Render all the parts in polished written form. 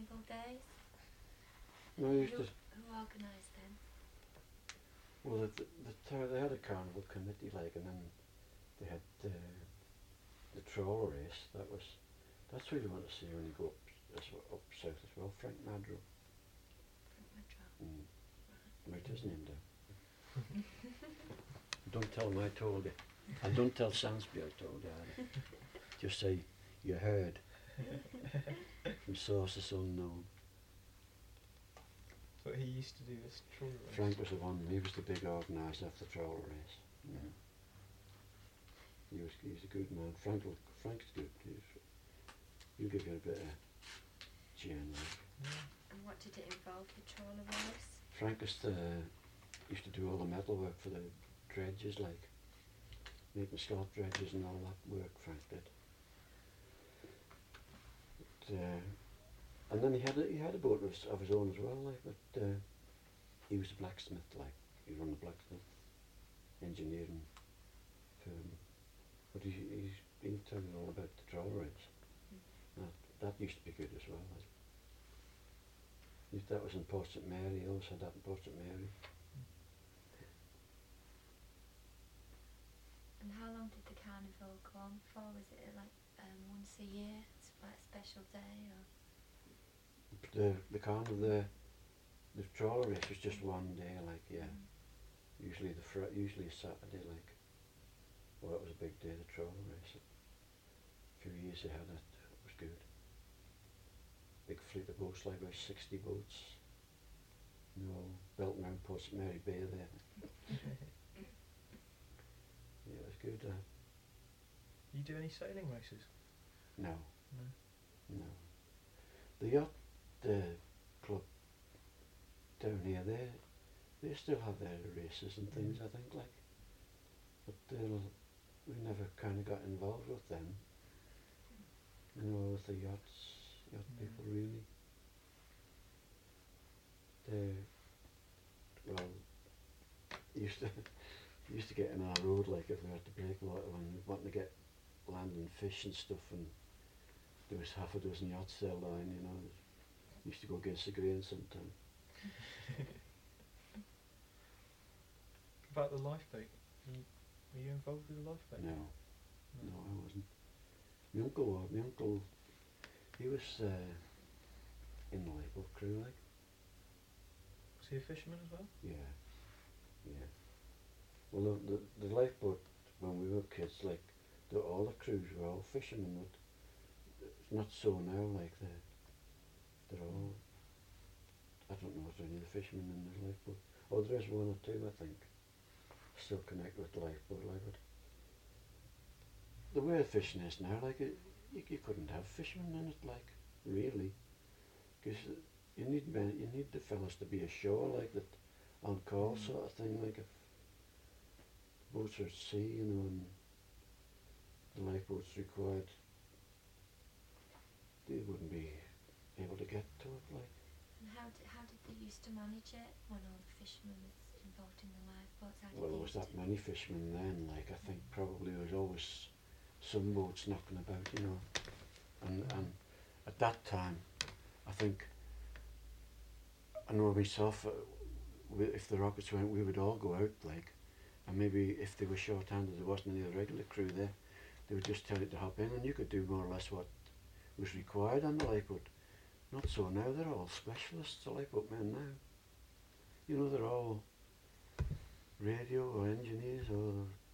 Carnival days? No, I used to. Who organised them? Well, they had a carnival committee, like, and then they had the trawler race. That's what you want to see when you go up south as well. Frank Madrow. Frank Madrow. Right, his name down. Don't tell him I told you. And don't tell Sansby I told you either. Just say you heard from sources unknown. But he used to do this trawler race. Frank was the one. He was the big organiser of the trawler race. Yeah. He's a good man. Frank's good. He'll give you a bit of gin. And what did it involve, the trawler race? Frank used to do all the metal work for the dredges, like making scallop dredges and all that work. Frank did. But, and then he had a boat of his own as well, like. But he was a blacksmith, like. He run a blacksmith engineering firm. But he'll tell you all about the trawler race. That used to be good as well. Like. That was in Port St Mary. He always had that in Port St Mary. And how long did the carnival go on for? Was it like once a year? It's like a special day, or? The carnival, the trawler race was just one day, like, yeah. Usually a Saturday, like. Well, that was a big day, the trawler race. A few years they had it. It was good. Big fleet of boats, like about 60 boats. Built around Port St Mary Bay there. Yeah, it was good. You do any sailing races? No. No. The yacht club down here, they still have their races and things, I think, like. But we never kind of got involved with them. With the yacht people, really. Used to get in our road, like, if we had to break a lot when we wanted to get land and fish and stuff, and there was half a dozen yachts sailed on, used to go against the grain sometimes. About the lifeboat, were you involved with the lifeboat? No, I wasn't. My uncle, he was in the lifeboat crew, like. Was he a fisherman as well? Yeah. Well, the lifeboat, when we were kids, like, all the crews were all fishermen, but it's not so now, like, they're all, I don't know if there are any fishermen in the lifeboat. Oh, there is one or two, I think, still connected with the lifeboat, like, but the way fishing is now, like, you couldn't have fishermen in it, like, really, because you need the fellas to be ashore, like, that on call sort of thing, like, if boats are at sea, and the lifeboats required, they wouldn't be able to get to it, like. And how did they used to manage it when all the fishermen was involved in the lifeboats? Well, there was that many fishermen then, like, I think probably there was always some boats knocking about, and at that time, I think, I know myself, if the rockets went, we would all go out, like, and maybe if they were short-handed, there wasn't any of the regular crew there, they would just tell you to hop in, and you could do more or less what was required on the lifeboat. Not so now, they're all specialists, the lifeboat men now. They're all radio or engineers, or,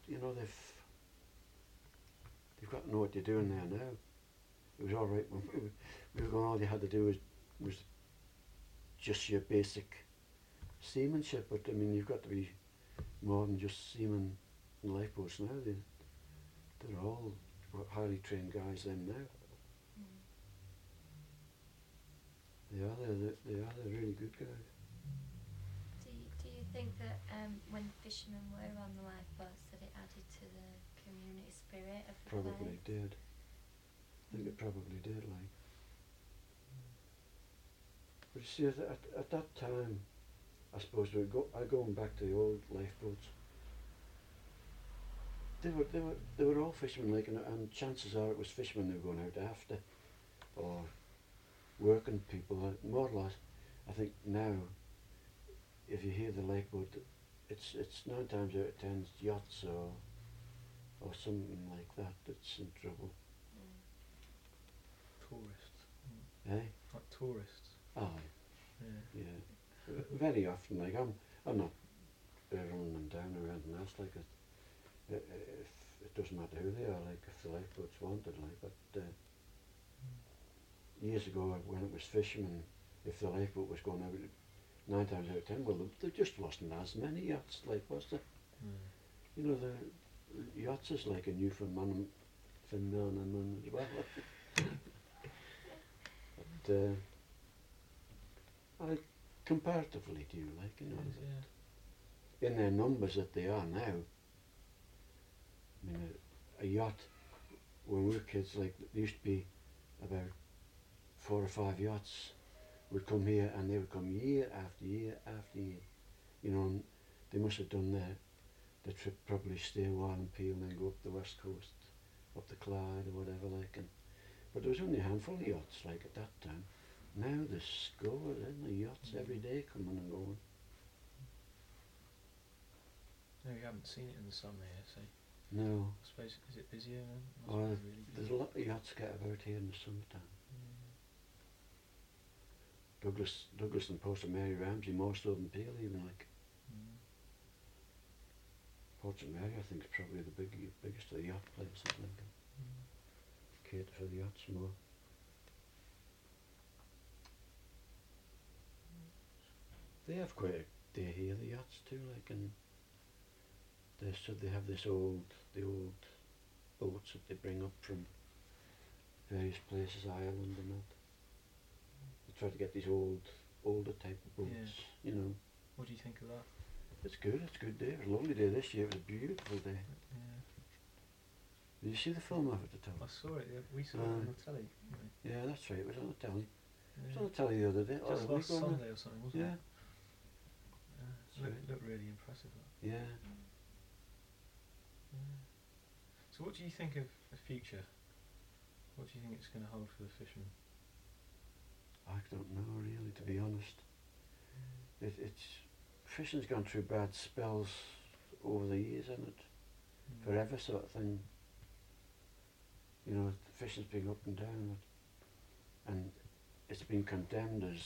they've got to know what you're doing there now. It was alright when we were going, all you had to do was just your basic seamanship, but I mean, you've got to be more than just seamen in lifeboats now. They're all highly trained guys then now. They're really good guys. Do you think that when fishermen were on the lifeboats that it added to the community spirit of the Probably place? did. I think it probably did, like. But you see, at that time, I suppose going back to the old lifeboats, they were all fishermen, like, and chances are it was fishermen they were going out after, or working people, more or less, I think now, if you hear the lifeboat, it's 9 times out of 10 it's yachts or something like that that's in trouble. Tourists. Eh? Like tourists. Aye, Yeah. yeah. Very often, like I'm not running them down or anything else like it. If it doesn't matter who they are, like if the lifeboat's wanted, like. But years ago when it was fishermen, if the lifeboat was going out 9 times out of 10, well, there just wasn't as many yachts, like, was there? You know, the yachts is like a Newfoundland phenomenon as well. But I comparatively do, like, you know, Yeah. in their numbers that they are now. I mean, a yacht, when we were kids, like, there used to be about 4 or 5 yachts would come here, and they would come year after year after year. You know, and they must have done the trip, probably stay a while in Peel and then go up the west coast, up the Clyde or whatever, like. And but there was only a handful of yachts, like, at that time. Now there's scores, isn't there, yachts every day coming and going. No, you haven't seen it in the summer yet, so No, I suppose, is it busier then? Must oh, be really there's busy. a lot of yachts get about here in the summertime. Douglas and Port St Mary Ramsey, more so than Peel even, like. Port St Mary, I think, is probably the biggest of the yacht places, like. Cater for the yachts more. They have quite a day here, the yachts too, like, and they have the old boats that they bring up from various places, Ireland and that. They try to get these older type of boats, you know. What do you think of that? It's good day. It was a lovely day this year. It was a beautiful day. Yeah. Did you see the film of it at all? I saw it. Yeah, we saw it on the telly. Didn't we? Yeah, that's right. It was on the telly. It was on Yeah. the telly the other day. Just or a last week ago now. Sunday or something, wasn't Yeah, it? Looked really impressive. That. yeah. Yeah. So what do you think of the future? What do you think it's going to hold for the fishermen? I don't know really, to be honest. Fishing's gone through bad spells over the years, hasn't it? Forever sort of thing. You know, fishing's been up and down, and it's been condemned as.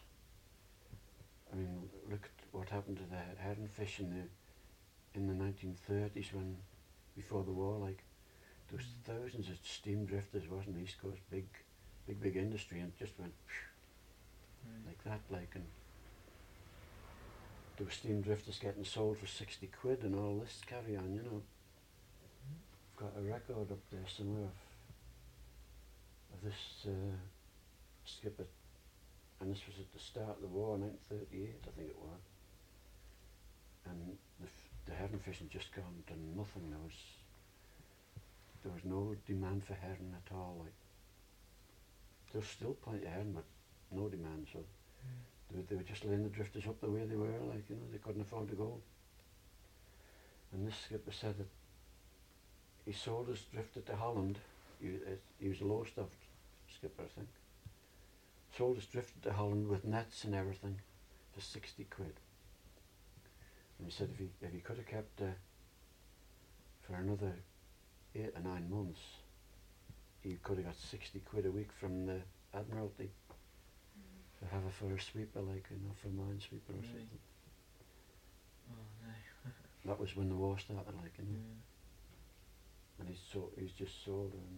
I mean, look at what happened to the herring fish in the 1930s, when before the war, like, there was thousands of steam drifters, wasn't there? East Coast, big industry, and it just went like that, like, and there were steam drifters getting sold for 60 quid and all this carry on, you know. I've got a record up there somewhere of this skipper, and this was at the start of the war, 1938 I think it was, and the herring fishing just gone to nothing. There was no demand for herring at all, like. There's still plenty of herring, but no demand, so they were just laying the drifters up the way they were, like, you know, they couldn't afford to go. And this skipper said that he sold his drifter to Holland. He was a low-stuffed skipper, I think. Sold his drifter to Holland with nets and everything for 60 quid. And he said if he could have kept for another 8 or 9 months, he could have got 60 quid a week from the Admiralty to have it for a sweeper, like, you know, for a minesweeper or something. Oh no. That was when the war started, like, you know. Yeah. And he's just sold her.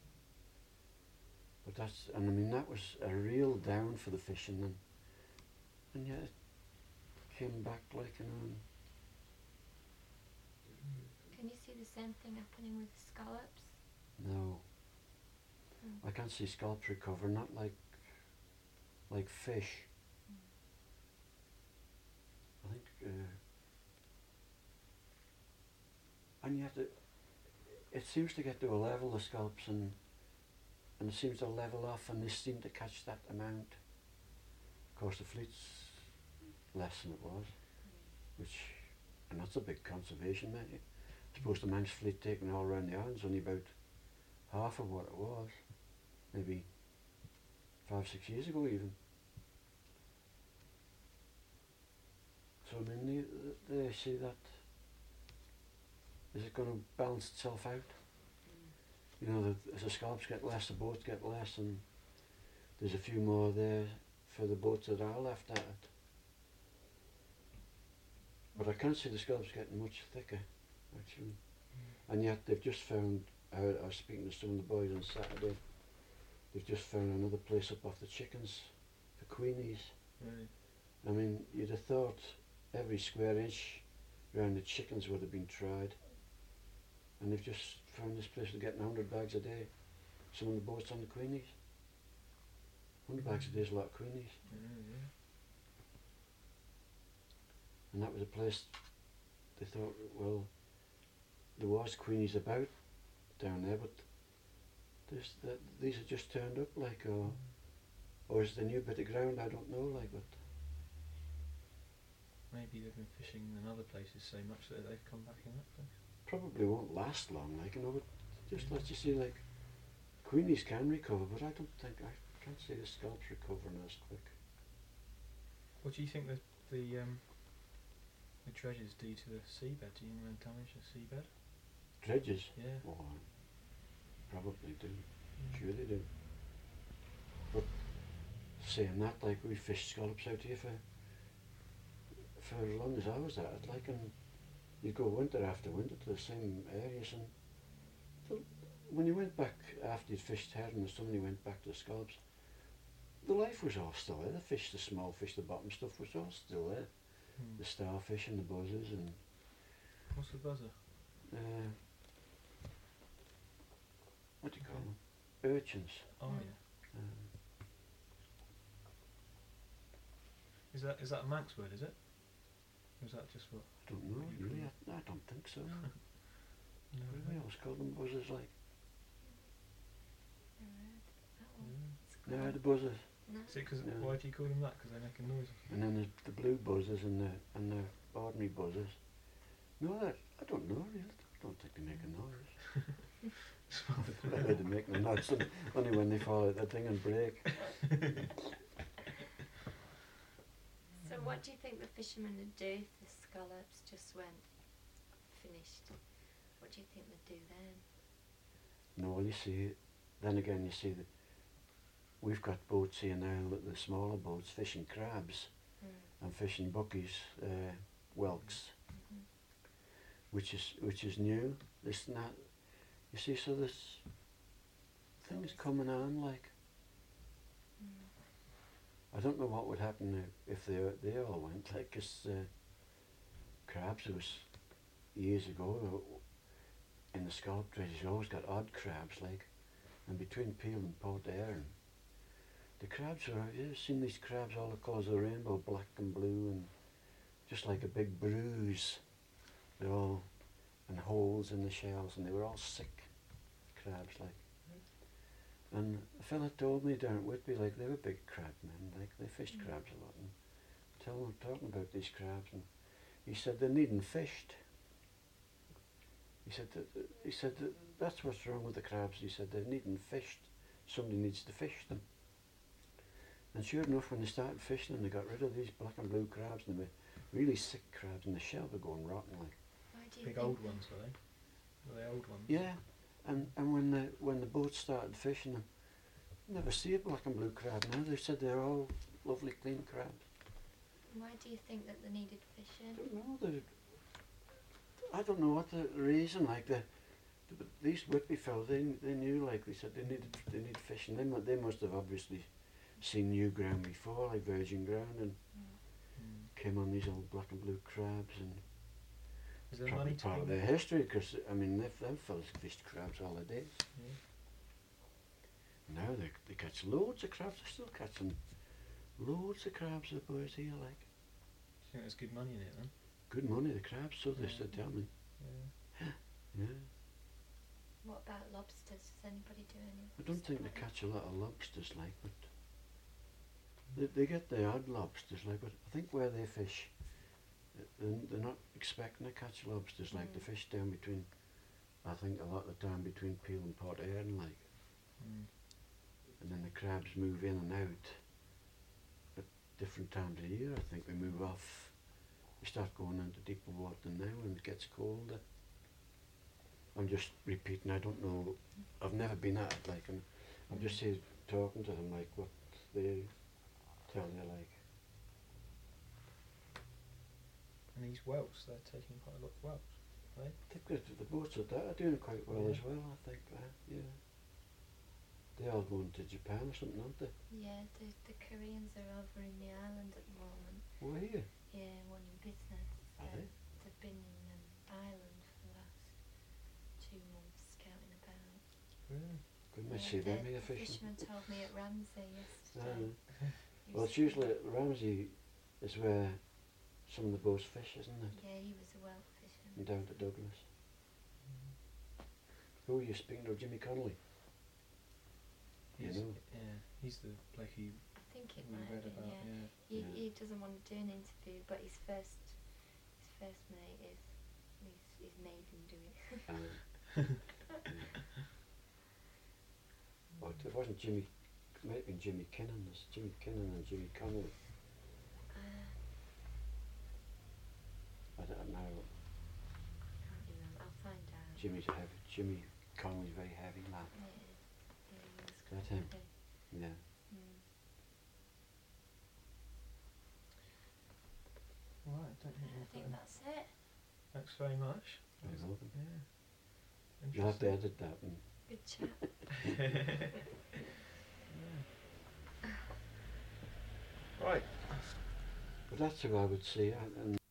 But I mean, that was a real down for the fishing, and yet it came back, like, you know. Can you see the same thing happening with scallops? No, I can't see scallops recover, not like fish. I think, and yet it seems to get to a level, the scallops, and it seems to level off, and they seem to catch that amount. Of course, the fleet's less than it was, and that's a big conservation measure. I suppose the Manx fleet taken all around the island's only about half of what it was, maybe 5 5-6 years ago even. So I mean, they see that, is it going to balance itself out? You know, as the scallops get less, the boats get less, and there's a few more there for the boats that are left at it. But I can't see the scallops getting much thicker, actually. And yet they've just found, I was speaking to some of the boys on Saturday, they've just found another place up off the chickens for queenies. Really? I mean, you'd have thought every square inch around the chickens would have been tried. And they've just found this place to get 100 bags a day. Some of the boats on the queenies. 100 bags a day is a lot of queenies. Yeah. And that was a place they thought, well, there was queenies about down there, but these are just turned up, like, or is it a new bit of ground? I don't know, like, but Maybe they've been fishing in other places so much that they've come back in that place. probably won't last long, like, you know, but just lets you see, like, queenies can recover, but I can't see the scallops recovering as quick. What do you think the dredges do to the seabed? Do you think they damage the seabed? Dredges? Yeah. Oh, probably do. Sure they do. But saying that, like, we fished scallops out here for as long as I was at it, like, and you go winter after winter to the same areas, and when you went back after you'd fished herring and somebody went back to the scallops, the life was all still there. The fish, the small fish, the bottom stuff was all still there. The starfish and the buzzers and What's the buzzer? what do you call them? Urchins. Oh yeah. Is that a Manx word, is it? Or is that just what? I don't know, What do you really. call I don't think so. No, We always call them buzzers, like. Never heard that one. No, the buzzers. No. Is it 'cause No. why do you call them that? 'Cause they make a noise. And then there's the blue buzzers and the ordinary buzzers. No, I don't know, really. I don't think they make a noise. I heard them making a noise only when they fall out the thing and break. So what do you think the fishermen would do if the scallops just went finished? What do you think they'd do then? No, well, you see, then again, you see that we've got boats here now, the smaller boats, fishing crabs and fishing buckies, whelks, which is new. This and that. You see, so this thing's coming on, like. I don't know what would happen if they all went, like, 'cause crabs, it was years ago, in the scallop dredges, you always got odd crabs, like, and between Peel and Port Erin, the crabs are, have you ever seen these crabs, all the colours of the rainbow, black and blue, and just like a big bruise, they're all, and holes in the shells, and they were all sick crabs, like. And a fella told me down at Whitby, like, they were big crab men, like, they fished crabs a lot, and talking about these crabs, and he said they're needing fished. He said that that's what's wrong with the crabs. He said they're needing fished. Somebody needs to fish them. And sure enough, when they started fishing them, they got rid of these black and blue crabs, and they were really sick crabs, and the shell were going rotten, like. Why do you Big think old ones, were they? Were they old ones? Yeah, and when the boats started fishing them, you never see a black and blue crab now. They said they're all lovely, clean crabs. Why do you think that they needed I fishing? don't know. I don't know what the reason. Like these Whitby fellows, they knew. Like they said, they need fishing. They must have obviously seen new ground before, like virgin ground, and came on these old black and blue crabs, and Is there probably money to part of be their history. Because I mean, them fellas fished crabs all their days. Yeah. Now they catch loads of crabs. They're still catching loads of crabs. The boys here, like. Do you think there's good money in it then? Good money, the crabs, so they Yeah. tell me. Yeah. Yeah. What about lobsters? Does anybody do any? I don't think they catch a lot of lobsters, like, but they get the odd lobsters, like, but I think where they fish, they're not expecting to catch lobsters, like the fish down between, I think a lot of the time between Peel and Port Erin, like. and then the crabs move in and out at different times of year. I think we move off. We start going into deeper water now when it gets colder. I'm just repeating. I don't know. I've never been at it, like, and I'm just here talking to them, like what they tell you, like. And these whelks, they're taking quite a lot of whelks, right? I think that the boats are doing quite well as well. I think, yeah. They're all going to Japan or something, aren't they? Yeah, the Koreans are over in the island at the moment. Oh, here. Yeah, wanting business. Are they? They've been in Ireland for the last 2 months scouting about. Really? Good, might see them here The fishing. fisherman told me at Ramsey yesterday. He Well, was it's usually at Ramsey is where some of the boats fish, isn't it? Yeah, he was a whelk fisherman. And down to Douglas. Who are you speaking to? Jimmy Connolly? You know? Yeah, he's the bloke who I think it we might read have been, about, yeah. yeah. He doesn't want to do an interview, but his first mate is he's made him do it. But it wasn't Jimmy, it might have been Jimmy Kinnon. There's Jimmy Kinnon and Jimmy Connolly. I don't know. Can't remember. I'll find out. Jimmy Connolly's very heavy lad. Yeah, he was That quite him? heavy. Yeah. Right, I don't think I we've think got that's it. Thanks very much. You're welcome. Yeah. You'll have to Interesting. edit that. And Good chat. Right. but that's who I would see. And